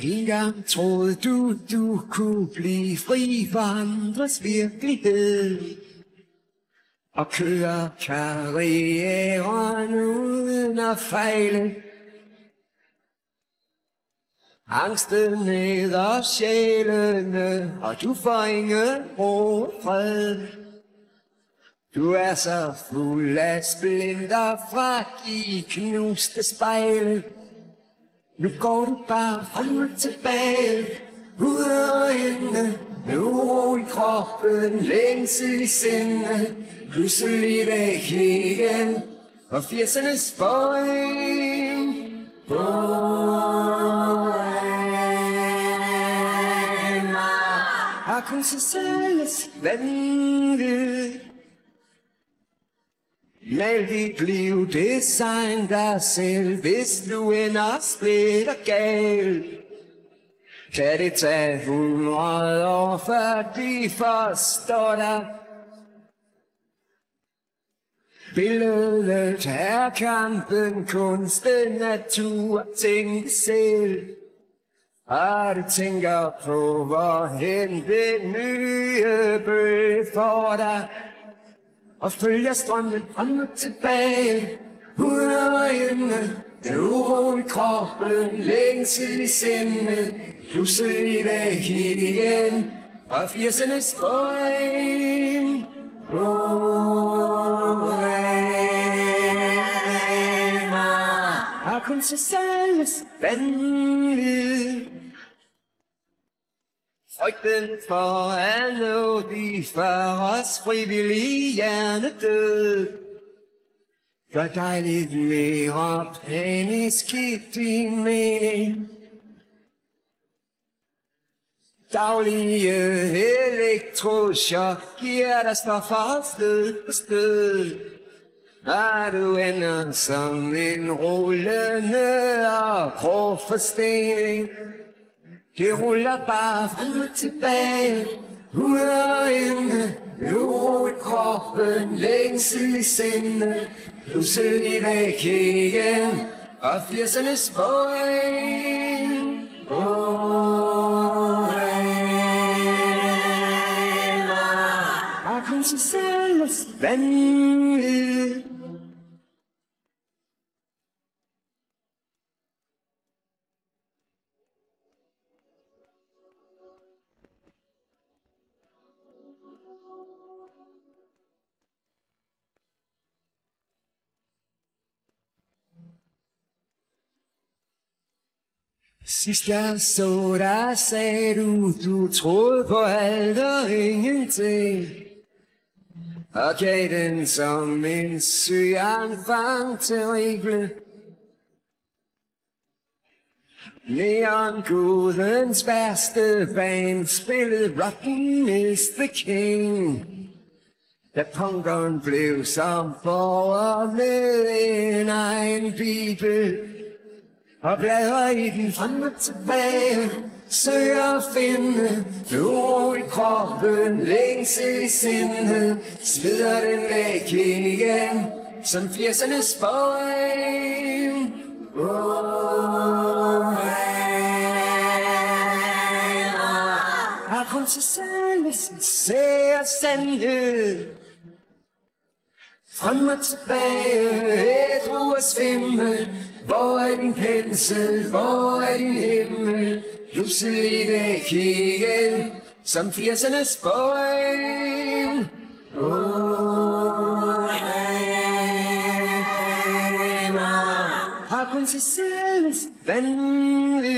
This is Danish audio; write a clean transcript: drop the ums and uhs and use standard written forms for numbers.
En gang troede du kunne blive fri for andres virkelighed og køre karrieren uden at fejle. Angsten æder sjælene, og du får ingen ro og fred. Du er så fuld af splinter fra de knuste spejle. Nu går du bare frem og tilbage, ud og inde, med uro i kroppen, længsel i sindet, pludselig væk igen, og 80'ernes bøjen. Har kun sig selvs vanvid. Mal dit liv, design dig selv, hvis du ender splitter gal. Kan det tage 100 år, før de forstår dig? Billedet er kampen, kunsten, natur, tænke selv. Og du tænker på, hvorhen den nye bølge får dig, og følger strømmen frem og tilbage, ud og inde, den uro i kroppen, længsel i sindet, pludselig væk igen, og 80'ernes bøjen. Har kun sig selvs vanvid. Frygten for at nå de for os frivillige hjernedød gør dig lidt mere panisk i din mening. Daglige elektrochok giver dig stoffer stød på stød, og du ender som en rullende og grå forstening. Det ruller bare frem og tilbage, ud og inde, uro i kroppen, længsel i sindet, pludselig væk igen, og 80'ernes bøjen. Har kun sig selvs vanvid. Sidst jeg så dig, sagde du troede på alt og ingenting, og gav den som en syg enfant terrible. Neongudens værste band spillede Rocken is the King, da punkeren blev som borger med en egen bibel, og bladrer i den frem og tilbage, søger at finde uro i kroppen, længsel i sindet, smider den væk igen, som 80'ernes bøjen. Har kun sig selv, hvis den ser sandhed. Frem og tilbage, ædru og svimmel. Hvor er din pensel, hvor er din himmel? Pludselig væk igen, som 80'ernes bøjen. Har kun sig selv vanvid.